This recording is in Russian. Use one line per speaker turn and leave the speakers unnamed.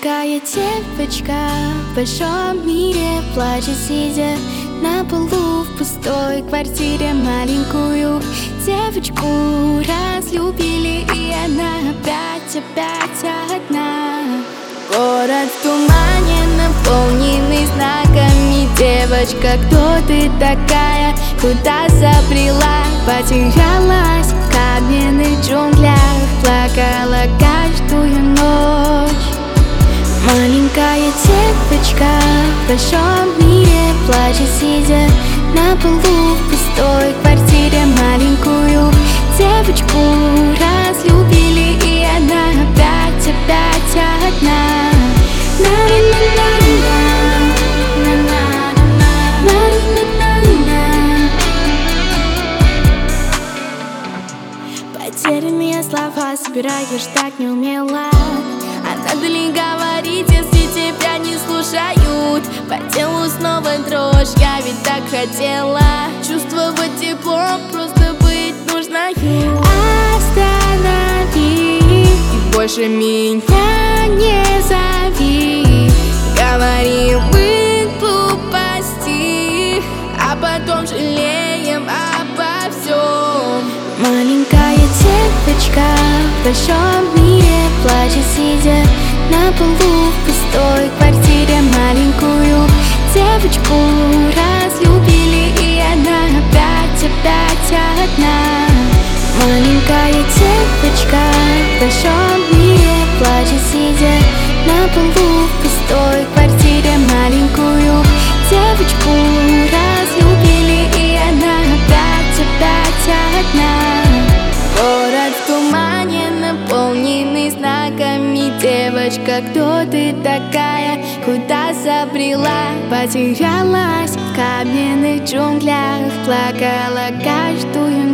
Маленькая девочка в большом мире плачет, сидя на полу в пустой квартире. Маленькую девочку разлюбили, и она опять одна. Город в тумане, наполненный знаками. Девочка, кто ты такая? Куда забрела? Потерялась в каменных джунглях, плакала каждую ночь. Маленькая девочка в большом мире плачет, сидя на полу в пустой квартире. Маленькую девочку разлюбили, и она опять одна. Потерянные слова собираешь так неумело, а надо ли говорить, если тебя не слушают? По телу снова дрожь, я ведь так хотела чувствовать тепло, просто быть нужною. Останови и больше меня не зови. Говорим глупости, а потом жалеем обо всем. Маленькая девочка в большом мире плачет, сидя на полу в пустой квартире. Маленькую девочку разлюбили, и она опять одна. Маленькая девочка в большом мире плачет, сидя на полу в пустой квартире. Маленькую девочку разлюбили, и она опять одна. Город в тумане, наполненный знаками. Девочка, кто ты такая? Куда забрела? Потерялась в каменных джунглях, плакала каждую